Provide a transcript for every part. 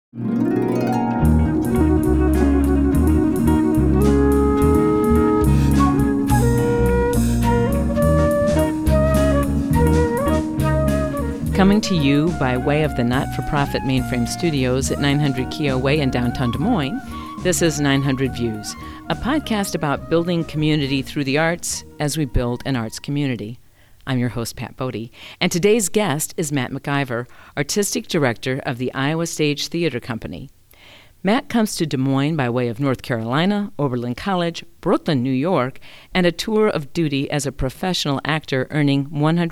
Coming to you by way of the not-for-profit Mainframe Studios at 900 Keogh Way in downtown Des Moines, this is 900 Views, a podcast about building community through the arts as we build an arts community. I'm your host, Pat Bodie, and today's guest is Matt McIver, Artistic Director of the Iowa Stage Theater Company. Matt comes to Des Moines by way of North Carolina, Oberlin College, Brooklyn, New York, and a tour of duty as a professional actor earning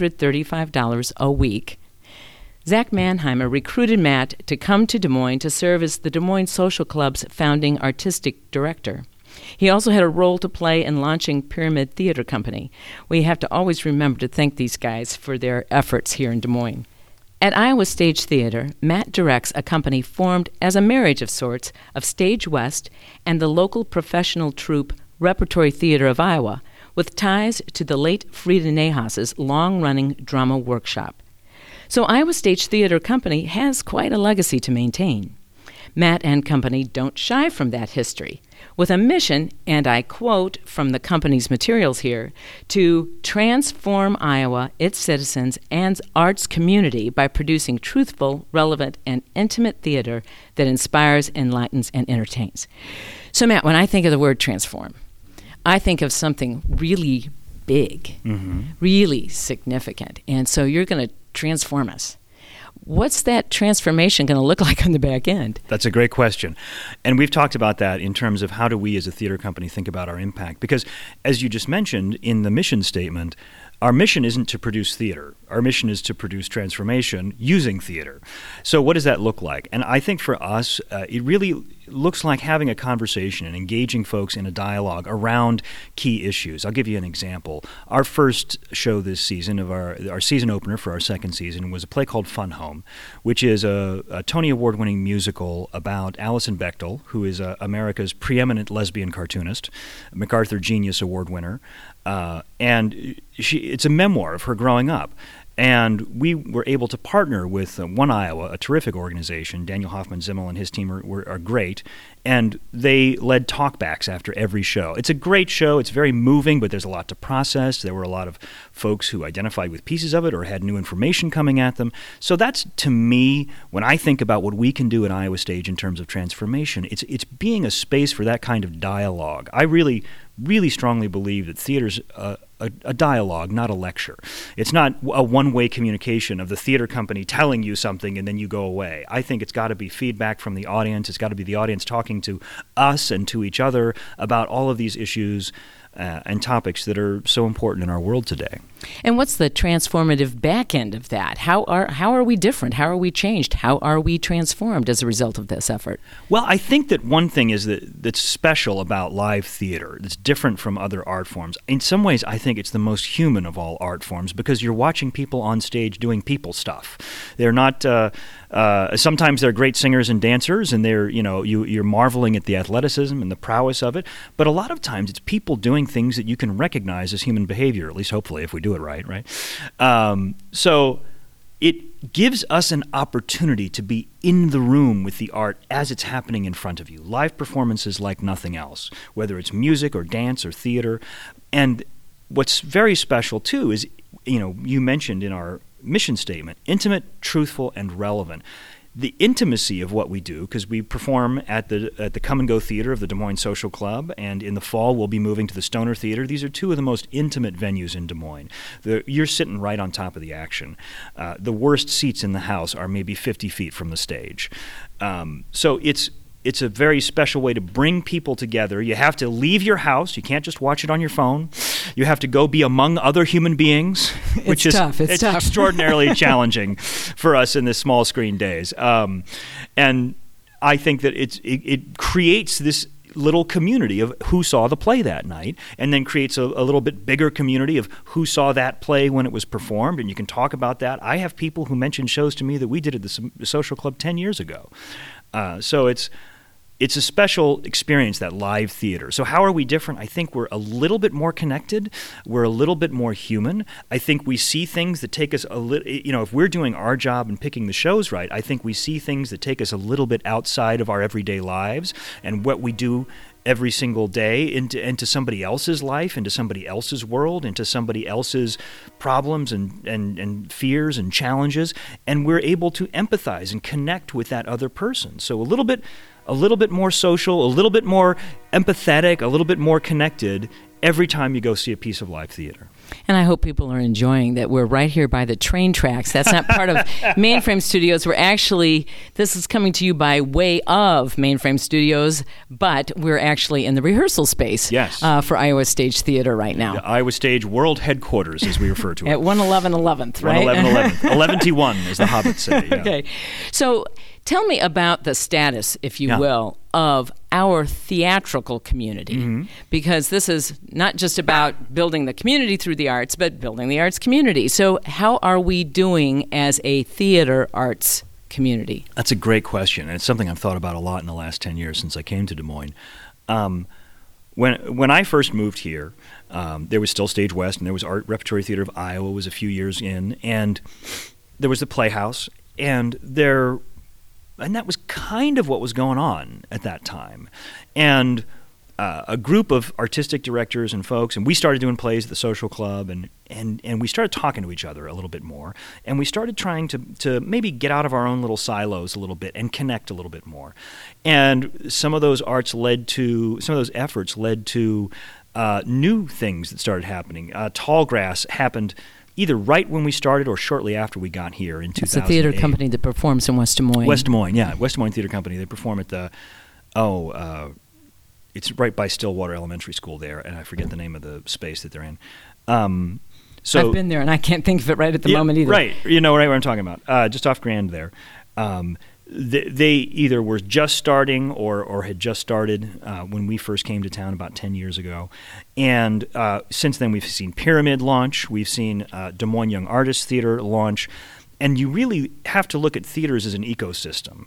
$135 a week. Zach Mannheimer recruited Matt to come to Des Moines to serve as the Des Moines Social Club's founding artistic director. He also had a role to play in launching Pyramid Theater Company. We have to always remember to thank these guys for their efforts here in Des Moines. At Iowa Stage Theater, Matt directs a company formed as a marriage of sorts of Stage West and the local professional troupe Repertory Theater of Iowa, with ties to the late Frida Nahas's long-running drama workshop. So Iowa Stage Theater Company has quite a legacy to maintain. Matt and company don't shy from that history, with a mission, and I quote from the company's materials here, to transform Iowa, its citizens, and arts community by producing truthful, relevant, and intimate theater that inspires, enlightens, and entertains. So Matt, when I think of the word transform, I think of something really big, really significant, and so you're going to transform us. What's that transformation going to look like on the back end? That's a great question. And we've talked about that in terms of how do we as a theater company think about our impact. Because as you just mentioned in the mission statement, our mission isn't to produce theater. Our mission is to produce transformation using theater. So what does that look like? And I think for us, it really looks like having a conversation and engaging folks in a dialogue around key issues. I'll give you an example. Our first show this season of our season opener for our second season was a play called Fun Home, which is a Tony Award-winning musical about Alison Bechdel, who is America's preeminent lesbian cartoonist, MacArthur Genius Award winner. And it's a memoir of her growing up. And we were able to partner with One Iowa, a terrific organization. Daniel Hoffman-Zimmel and his team are great. And they led talkbacks after every show. It's a great show. It's very moving, but there's a lot to process. There were a lot of folks who identified with pieces of it or had new information coming at them. So that's, to me, when I think about what we can do at Iowa Stage in terms of transformation, it's being a space for that kind of dialogue. I really strongly believe that theater's a dialogue, not a lecture. It's not a one-way communication of the theater company telling you something and then you go away. I think it's got to be feedback from the audience. It's got to be the audience talking to us and to each other about all of these issues and topics that are so important in our world today. And what's the transformative back end of that? How are we different? How are we changed? How are we transformed as a result of this effort? Well, I think that one thing is that's special about live theater, that's different from other art forms. In some ways, I think it's the most human of all art forms because you're watching people on stage doing people stuff. They're not. Sometimes they're great singers and dancers, and you're marveling at the athleticism and the prowess of it. But a lot of times, it's people doing things that you can recognize as human behavior, at least hopefully if we do it right? So it gives us an opportunity to be in the room with the art as it's happening in front of you. Live performances like nothing else, whether it's music or dance or theater. And what's very special too is, you mentioned in our mission statement, intimate, truthful, and relevant. The intimacy of what we do, because we perform at the Come and Go Theater of the Des Moines Social Club, and in the fall we'll be moving to the Stoner Theater. These are two of the most intimate venues in Des Moines. You're sitting right on top of the action. The worst seats in the house are maybe 50 feet from the stage. So it's a very special way to bring people together. You have to leave your house. You can't just watch it on your phone. You have to go be among other human beings, which is tough. It's tough. Extraordinarily challenging for us in the small screen days. And I think that it creates this little community of who saw the play that night, and then creates a little bit bigger community of who saw that play when it was performed, and you can talk about that. I have people who mention shows to me that we did at the Social Club 10 years ago. So it's a special experience, that live theater. So how are we different? I think we're a little bit more connected. We're a little bit more human. I think we see things that take us a little, if we're doing our job and picking the shows right, I think we see things that take us a little bit outside of our everyday lives and what we do every single day into somebody else's life, into somebody else's world, into somebody else's problems and fears and challenges, and we're able to empathize and connect with that other person. So a little bit more social, a little bit more empathetic, a little bit more connected every time you go see a piece of live theater. And I hope people are enjoying that we're right here by the train tracks. That's not part of Mainframe Studios. This is coming to you by way of Mainframe Studios, but we're actually in the rehearsal space for Iowa Stage Theater right now. The Iowa Stage World Headquarters, as we refer to it. At 111 11th, right? 111 11th. 11T1, as the Hobbits say. Yeah. Okay. So tell me about the status, if you will, of our theatrical community, because this is not just about building the community through the arts, but building the arts community. So how are we doing as a theater arts community? That's a great question, and it's something I've thought about a lot in the last 10 years since I came to Des Moines. When I first moved here, there was still Stage West, and there was Art Repertory Theater of Iowa was a few years in, and there was the Playhouse, and that was kind of what was going on at that time. And a group of artistic directors and folks, and we started doing plays at the Social Club, and we started talking to each other a little bit more, and we started trying to maybe get out of our own little silos a little bit and connect a little bit more. And some of those efforts led to new things that started happening. Tallgrass happened either right when we started or shortly after we got here in 2008. It's a theater company that performs in West Des Moines. West Des Moines, yeah. West Des Moines Theater Company. They perform at it's right by Stillwater Elementary School there, and I forget the name of the space that they're in. I've been there, and I can't think of it right at the moment either. Right. You know right what I'm talking about. Just off Grand there. They either were just starting or had just started when we first came to town about 10 years ago. And since then, we've seen Pyramid launch. We've seen Des Moines Young Artists Theater launch. And you really have to look at theaters as an ecosystem.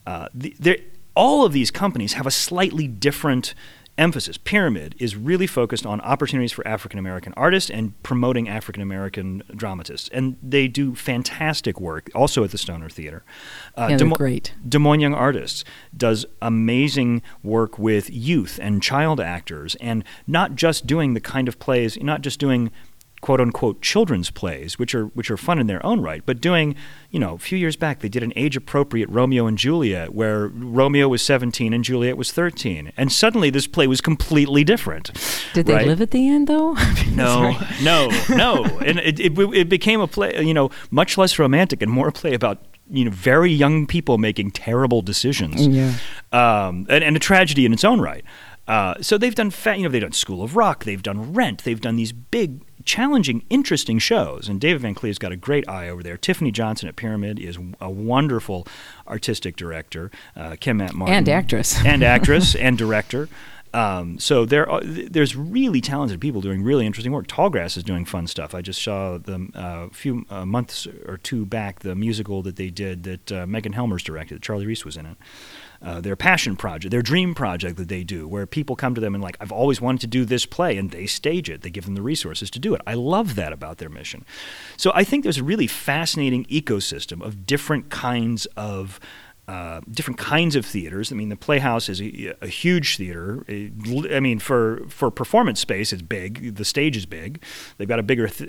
All of these companies have a slightly different emphasis. Pyramid is really focused on opportunities for African-American artists and promoting African-American dramatists. And they do fantastic work, also at the Stoner Theater. They're great. Des Moines Young Artists does amazing work with youth and child actors, and not just doing the kind of plays, not just doing quote-unquote children's plays, which are fun in their own right, but doing, a few years back they did an age-appropriate Romeo and Juliet where Romeo was 17 and Juliet was 13, and suddenly this play was completely different. Did they live at the end, though? No. And it became a play, much less romantic and more a play about very young people making terrible decisions, and a tragedy in its own right. So they've done, they've done School of Rock, they've done Rent, they've done these big, challenging, interesting shows. And David Van Cleve's got a great eye over there. Tiffany Johnson at Pyramid is a wonderful artistic director. Kim Matt Martin. And actress. And director. So there's really talented people doing really interesting work. Tallgrass is doing fun stuff. I just saw them a few months or two back, the musical that they did that Megan Helmer's directed, that Charlie Reese was in it. Their passion project, their dream project that they do, where people come to them and I've always wanted to do this play, and they stage it. They give them the resources to do it. I love that about their mission. So I think there's a really fascinating ecosystem of different kinds of theaters. I mean, the Playhouse is a huge theater. I mean, for performance space, it's big. The stage is big. They've got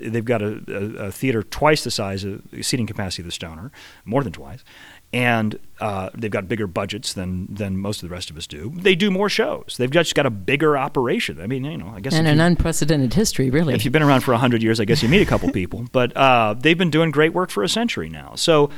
a theater twice the size of seating capacity of the Stoner, more than twice. And they've got bigger budgets than most of the rest of us do. They do more shows. They've just got a bigger operation. I mean, I guess. And an unprecedented history, really. If you've been around for 100 years, I guess you meet a couple people. But they've been doing great work for a century now. So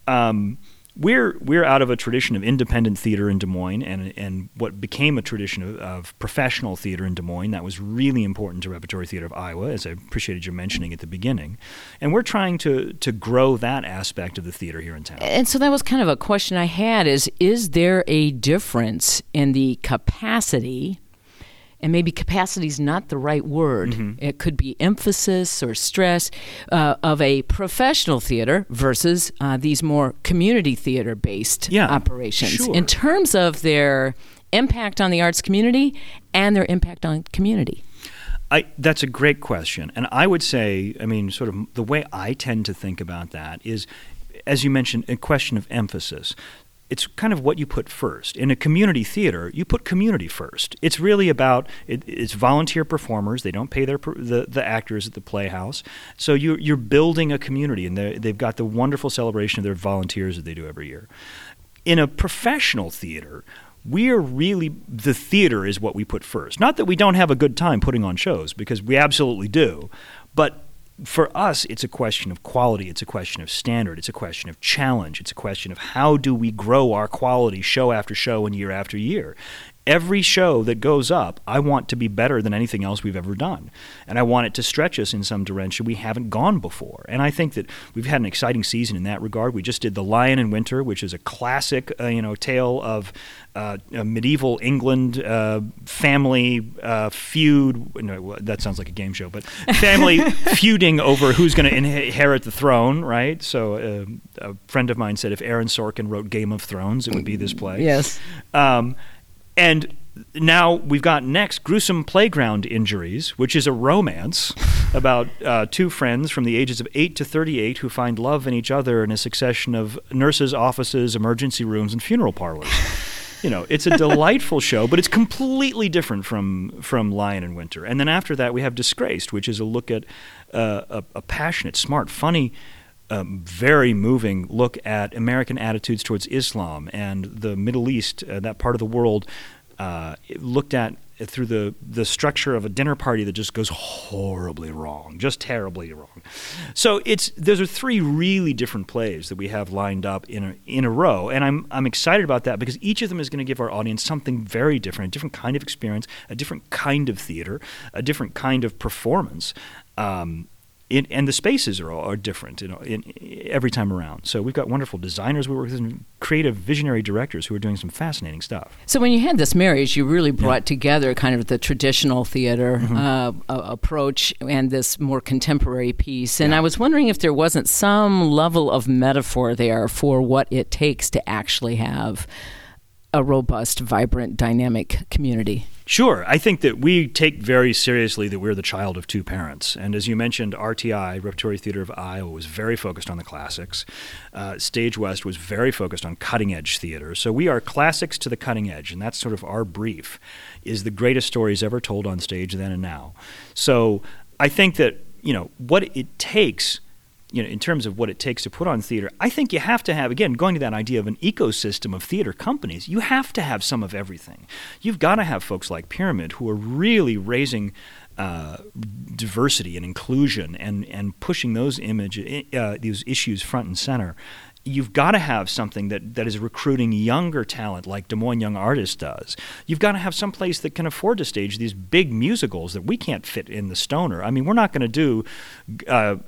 we're out of a tradition of independent theater in Des Moines and what became a tradition of professional theater in Des Moines. That was really important to Repertory Theater of Iowa, as I appreciated you mentioning at the beginning. And we're trying to grow that aspect of the theater here in town. And so that was kind of a question I had is there a difference in the capacity and maybe capacity is not the right word. It could be emphasis or stress of a professional theater versus these more community theater-based operations. Sure. In terms of their impact on the arts community and their impact on community. That's a great question. And I would say, sort of the way I tend to think about that is, as you mentioned, a question of emphasis. It's kind of what you put first. In a community theater, you put community first. It's really about it's volunteer performers. They don't pay the actors at the Playhouse. So you're building a community, and they've got the wonderful celebration of their volunteers that they do every year. In a professional theater, the theater is what we put first. Not that we don't have a good time putting on shows, because we absolutely do, but for us, it's a question of quality, it's a question of standard, it's a question of challenge, it's a question of how do we grow our quality show after show and year after year. Every show that goes up, I want to be better than anything else we've ever done. And I want it to stretch us in some direction we haven't gone before. And I think that we've had an exciting season in that regard. We just did The Lion in Winter, which is a classic tale of medieval England family feud. No, that sounds like a game show, but family feuding over who's going to inherit the throne, right? So a friend of mine said if Aaron Sorkin wrote Game of Thrones, it would be this play. Yes. And now we've got next Gruesome Playground Injuries, which is a romance about two friends from the ages of 8 to 38 who find love in each other in a succession of nurses' offices, emergency rooms, and funeral parlors. It's a delightful show, but it's completely different from Lion in Winter. And then after that, we have Disgraced, which is a look at a passionate, smart, funny, very moving look at American attitudes towards Islam and the Middle East, that part of the world, looked at through the structure of a dinner party that just goes horribly wrong, just terribly wrong. So those are three really different plays that we have lined up in a row, and I'm excited about that because each of them is going to give our audience something very different, a different kind of experience, a different kind of theater, a different kind of performance. And the spaces are different every time around. So we've got wonderful designers we work with and creative visionary directors who are doing some fascinating stuff. So when you had this marriage, you really brought together kind of the traditional theater approach and this more contemporary piece. And I was wondering if there wasn't some level of metaphor there for what it takes to actually have a robust, vibrant, dynamic community. Sure. I think that we take very seriously that we're the child of two parents. And as you mentioned, RTI, Repertory Theater of Iowa, was very focused on the classics. Stage West was very focused on cutting-edge theater. So we are classics to the cutting edge, and that's sort of our brief, is the greatest stories ever told on stage then and now. So I think that, what it takes in terms of what it takes to put on theater, I think you have to have, again, going to that idea of an ecosystem of theater companies, you have to have some of everything. You've got to have folks like Pyramid who are really raising diversity and inclusion and pushing those issues front and center. You've got to have something that is recruiting younger talent like Des Moines Young Artists does. You've got to have some place that can afford to stage these big musicals that we can't fit in the Stoner. I mean, we're not going to do, well,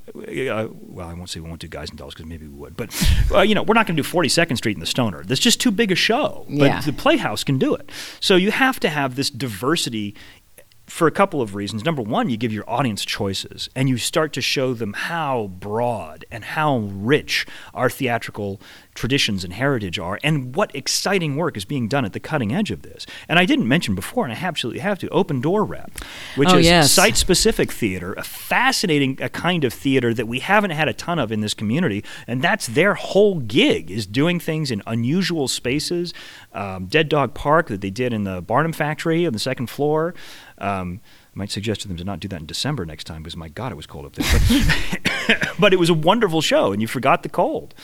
I won't say we won't do Guys and Dolls because maybe we would, but, we're not going to do 42nd Street in the Stoner. That's just too big a show. But the Playhouse can do it. So you have to have this diversity for a couple of reasons. Number one, you give your audience choices, and you start to show them how broad and how rich our theatrical traditions and heritage are, and what exciting work is being done at the cutting edge of this. And I didn't mention before, and I absolutely have to, Open Door Rep, which is site-specific theater, a fascinating kind of theater that we haven't had a ton of in this community, and that's their whole gig, is doing things in unusual spaces. Dead Dog Park that they did in the Barnum Factory on the second floor. I might suggest to them to not do that in December next time because, my God, it was cold up there. But it was a wonderful show, and you forgot the cold.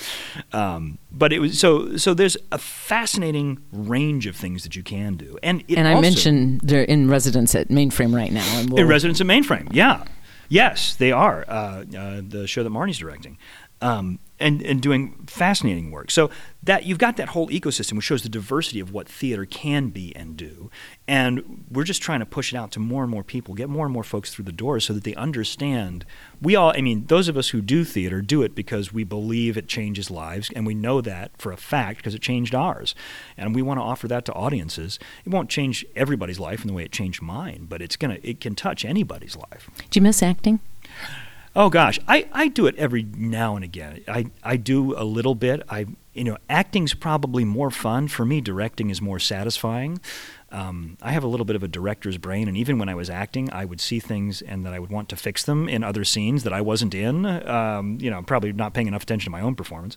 But it was so there's a fascinating range of things that you can do. And I mentioned they're in residence at Mainframe right now. And in residence at Mainframe, yeah. Yes, they are, the show that Marnie's directing. and doing fascinating work. So that you've got that whole ecosystem, which shows the diversity of what theater can be and do. And we're just trying to push it out to more and more people, get more and more folks through the door so that they understand. Those of us who do theater do it because we believe it changes lives, and we know that for a fact because it changed ours. And we want to offer that to audiences. It won't change everybody's life in the way it changed mine, but it can touch anybody's life. Do you miss acting? Oh gosh, I do it every now and again. I do a little bit. Acting's probably more fun for me. Directing is more satisfying. I have a little bit of a director's brain, and even when I was acting, I would see things and that I would want to fix them in other scenes that I wasn't in. Probably not paying enough attention to my own performance.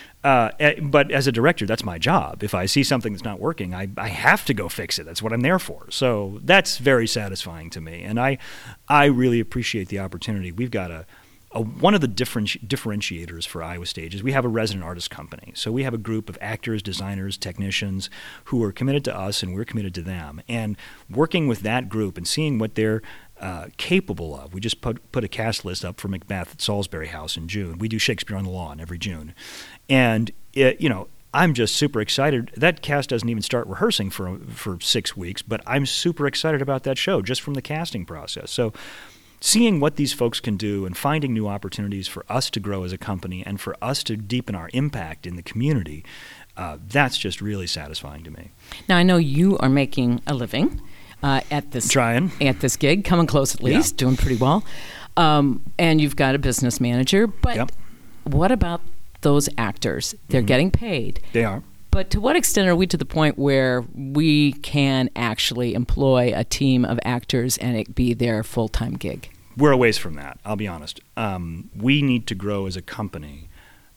But as a director, that's my job. If I see something that's not working, I have to go fix it. That's what I'm there for. So that's very satisfying to me, and I really appreciate the opportunity. We've got one of the differentiators for Iowa Stage is we have a resident artist company. So we have a group of actors, designers, technicians who are committed to us, and we're committed to them. And working with that group and seeing what they're capable of. We just put a cast list up for Macbeth at Salisbury House in June. We do Shakespeare on the Lawn every June. And, I'm just super excited. That cast doesn't even start rehearsing for 6 weeks, but I'm super excited about that show just from the casting process. So seeing what these folks can do and finding new opportunities for us to grow as a company and for us to deepen our impact in the community, that's just really satisfying to me. Now, I know you are making a living at this gig, coming close at least, doing pretty well. And you've got a business manager, but what about those actors? They're getting paid. They are. But to what extent are we to the point where we can actually employ a team of actors and it be their full-time gig? We're a ways from that, I'll be honest. We need to grow as a company.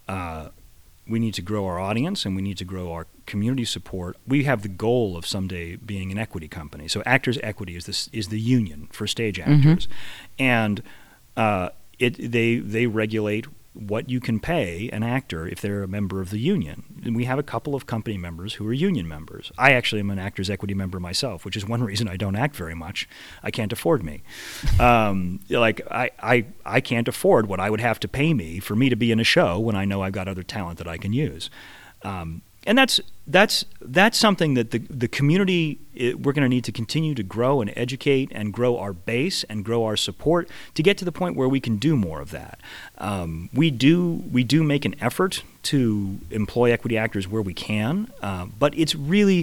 We need to grow our audience, and we need to grow our community support. We have the goal of someday being an equity company. So Actors Equity is the union for stage actors. And they regulate what you can pay an actor if they're a member of the union. And we have a couple of company members who are union members. I actually am an Actors Equity member myself, which is one reason I don't act very much. I can't afford me. I can't afford what I would have to pay me for me to be in a show when I know I've got other talent that I can use. And that's something that the community, we're going to need to continue to grow and educate and grow our base and grow our support to get to the point where we can do more of that. We do make an effort to employ equity actors where we can, but it's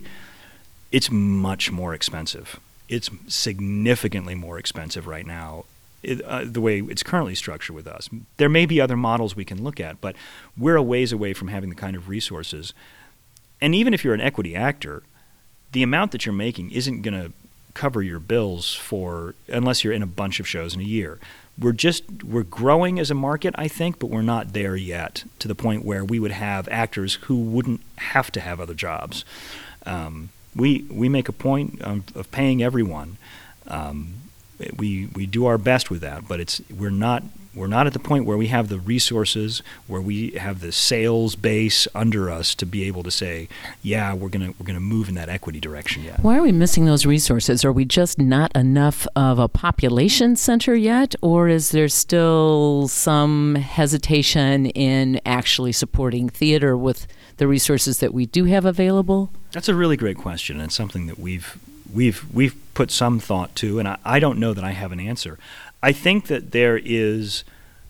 much more expensive. It's significantly more expensive right now. The way it's currently structured with us. There may be other models we can look at, but we're a ways away from having the kind of resources. And even if you're an equity actor, the amount that you're making isn't going to cover your bills unless you're in a bunch of shows in a year. We're growing as a market, I think, but we're not there yet to the point where we would have actors who wouldn't have to have other jobs. We make a point of paying everyone. We do our best with that, but we're not at the point where we have the resources, where we have the sales base under us to be able to say, yeah, we're gonna move in that equity direction yet. Why are we missing those resources? Are we just not enough of a population center yet, or is there still some hesitation in actually supporting theater with the resources that we do have available? That's a really great question, and it's something that we've put some thought to, and I don't know that I have an answer. I think that there is,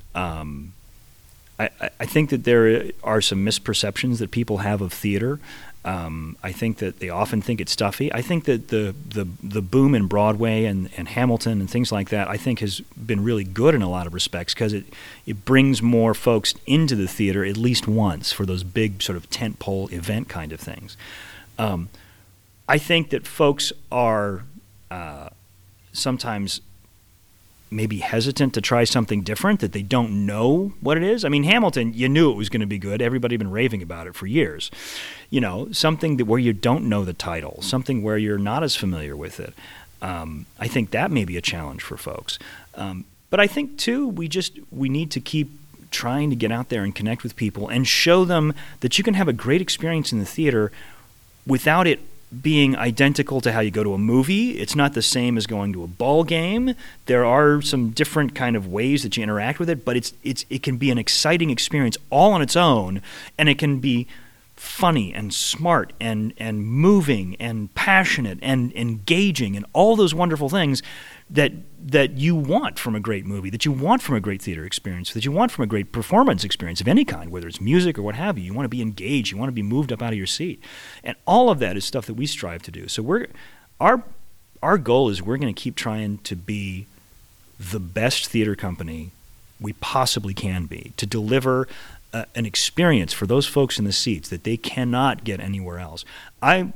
I think that there are some misperceptions that people have of theater. I think that they often think it's stuffy. I think that the boom in Broadway and Hamilton and things like that, I think has been really good in a lot of respects because it brings more folks into the theater at least once for those big sort of tentpole event kind of things. I think that folks are sometimes maybe hesitant to try something different, that they don't know what it is. I mean, Hamilton, you knew it was going to be good. Everybody had been raving about it for years. Something where you don't know the title, something where you're not as familiar with it. I think that may be a challenge for folks. But I think, too, we need to keep trying to get out there and connect with people and show them that you can have a great experience in the theater without it being identical to how you go to a movie. It's not the same as going to a ball game. There are some different kind of ways that you interact with it, but it can be an exciting experience all on its own, and it can be funny and smart and moving and passionate and engaging and all those wonderful things that you want from a great movie, that you want from a great theater experience, that you want from a great performance experience of any kind, whether it's music or what have you. You want to be engaged. You want to be moved up out of your seat. And all of that is stuff that we strive to do. So our goal is we're going to keep trying to be the best theater company we possibly can be, to deliver an experience for those folks in the seats that they cannot get anywhere else. I'm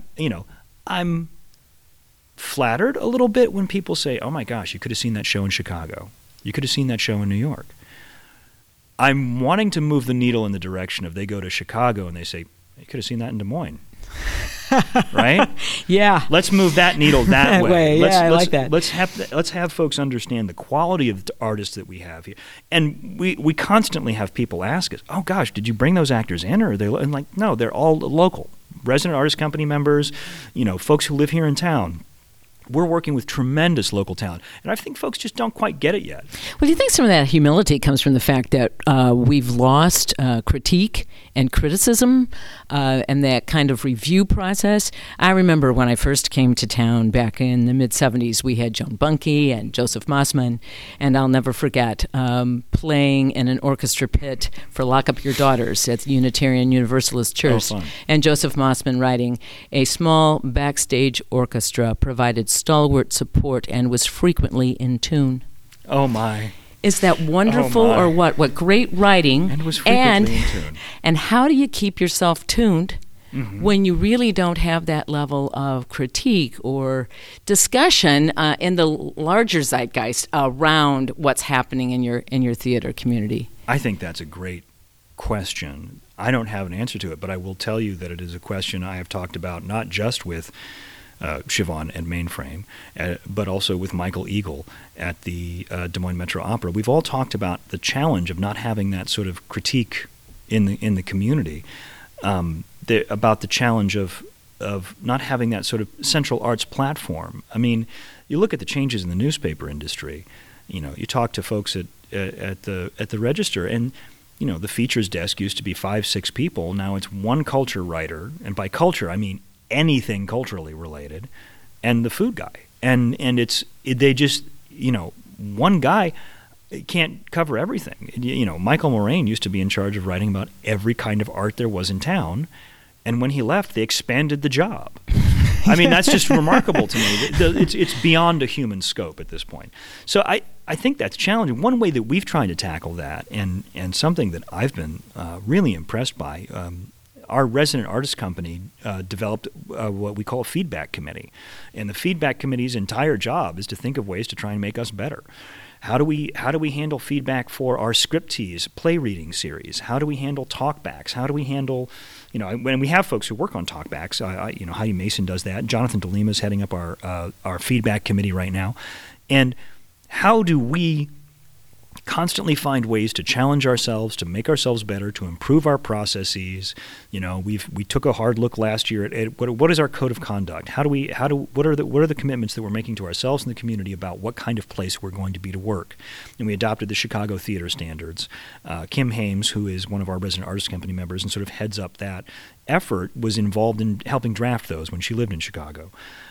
flattered a little bit when people say, "Oh my gosh, you could have seen that show in Chicago. You could have seen that show in New York." I'm wanting to move the needle in the direction of they go to Chicago and they say, "You could have seen that in Des Moines." Right? Yeah. Let's move that needle that way. I like that. Let's have folks understand the quality of the artists that we have here. And we constantly have people ask us, "Oh gosh, did you bring those actors in, or are they?" And like, no, they're all local, resident artist company members, folks who live here in town. We're working with tremendous local talent, and I think folks just don't quite get it yet. Well, do you think some of that humility comes from the fact that we've lost critique and criticism and that kind of review process? I remember when I first came to town back in the mid-'70s, we had Joan Bunke and Joseph Mossman, and I'll never forget playing in an orchestra pit for Lock Up Your Daughters at the Unitarian Universalist Church, and Joseph Mossman writing, "A small backstage orchestra provided stalwart support and was frequently in tune." Oh my. Is that wonderful or what? What great writing. And was frequently in tune. And how do you keep yourself tuned when you really don't have that level of critique or discussion in the larger zeitgeist around what's happening in your theater community? I think that's a great question. I don't have an answer to it, but I will tell you that it is a question I have talked about not just with Siobhan and Mainframe, but also with Michael Eagle at the Des Moines Metro Opera. We've all talked about the challenge of not having that sort of critique in the community, about the challenge of not having that sort of central arts platform. I mean, you look at the changes in the newspaper industry. You talk to folks at the Register, and the features desk used to be 5-6 people. Now it's one culture writer, and by culture I mean anything culturally related, and the food guy, and they just one guy can't cover everything. Michael Moraine used to be in charge of writing about every kind of art there was in town, and when he left, they expanded the job. I mean, that's just remarkable to me. It's beyond a human scope at this point. So I think that's challenging. One way that we've tried to tackle that, and something that I've been really impressed by. Our resident artist company developed what we call a feedback committee. And the feedback committee's entire job is to think of ways to try and make us better. How do we handle feedback for our scriptees play reading series? How do we handle talkbacks? How do we handle, when we have folks who work on talkbacks, Heidi Mason does that. Jonathan DeLima is heading up our feedback committee right now. And how do we constantly find ways to challenge ourselves, to make ourselves better, to improve our processes? We took a hard look last year at what is our code of conduct? What are the commitments that we're making to ourselves and the community about what kind of place we're going to be to work? And we adopted the Chicago Theater Standards. Kim Hames, who is one of our resident artist company members and sort of heads up that effort, was involved in helping draft those when she lived in Chicago.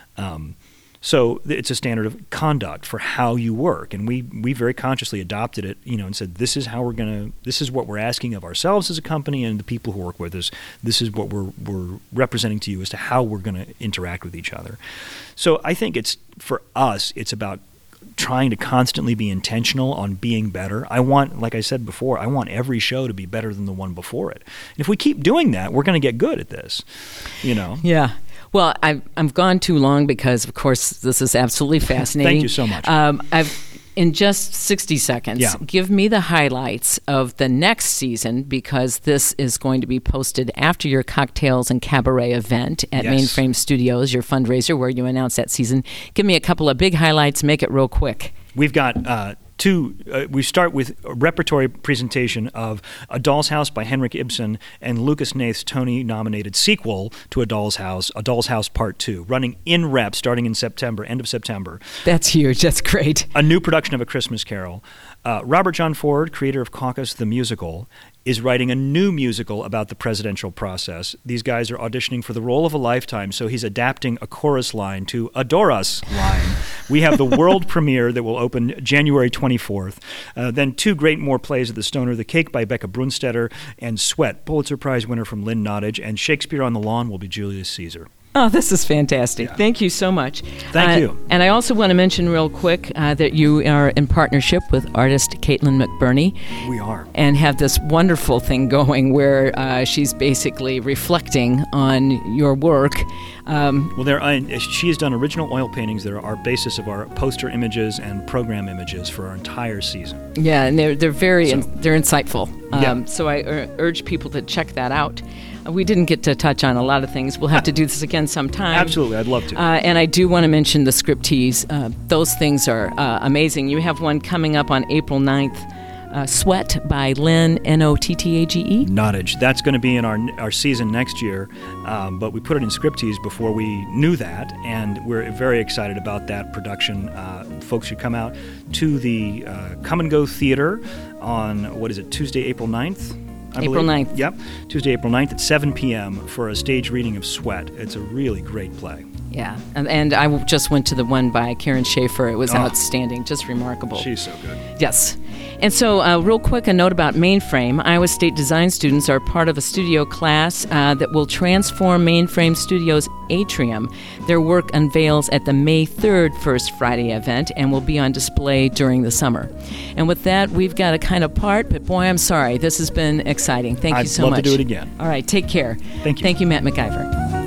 So it's a standard of conduct for how you work, and we very consciously adopted it, and said this is what we're asking of ourselves as a company and the people who work with us. This is what we're representing to you as to how we're going to interact with each other. So I think for us, it's about trying to constantly be intentional on being better. Like I said before, I want every show to be better than the one before it. And if we keep doing that, we're going to get good at this. Yeah. Well, I've gone too long because, of course, this is absolutely fascinating. Thank you so much. In just 60 seconds, give me the highlights of the next season, because this is going to be posted after your Cocktails and Cabaret event at Mainframe Studios, your fundraiser where you announce that season. Give me a couple of big highlights. Make it real quick. We've got we start with a repertory presentation of A Doll's House by Henrik Ibsen and Lucas Nath's Tony-nominated sequel to A Doll's House Part 2, running in rep starting in September, end of September. That's huge. That's great. A new production of A Christmas Carol. Robert John Ford, creator of Caucus the Musical, is writing a new musical about the presidential process. These guys are auditioning for the role of a lifetime, so he's adapting a chorus line to Adore Us line. We have the world premiere that will open January 24th. Then two great more plays at the Stoner, The Cake by Becca Brunstetter, and Sweat, Pulitzer Prize winner from Lynn Nottage, and Shakespeare on the Lawn will be Julius Caesar. Oh, this is fantastic. Yeah. Thank you so much. Thank you. And I also want to mention real quick that you are in partnership with artist Caitlin McBurney. We are. And have this wonderful thing going where she's basically reflecting on your work. She has done original oil paintings that are our basis of our poster images and program images for our entire season. Yeah, and they're very they're insightful. Yeah. So I urge people to check that out. We didn't get to touch on a lot of things. We'll have to do this again sometime. Absolutely, I'd love to. And I do want to mention the script tees. Those things are amazing. You have one coming up on April 9th, Sweat by Lynn, Nottage. Nottage. That's going to be in our season next year, but we put it in script tees before we knew that, and we're very excited about that production. Folks should come out to the Come and Go Theater on, Tuesday, April 9th? April 9th. Yep, Tuesday, April 9th at 7 p.m. for a stage reading of Sweat. It's a really great play. Yeah, and I just went to the one by Karen Schaefer. It was outstanding, just remarkable. She's so good. Yes. And so real quick, a note about Mainframe. Iowa State design students are part of a studio class that will transform Mainframe Studios' atrium. Their work unveils at the May 3rd First Friday event and will be on display during the summer. And with that, we've got to kind of part, but boy, I'm sorry. This has been exciting. Thank you so much. I'd love to do it again. All right, take care. Thank you. Thank you, Matt McIver.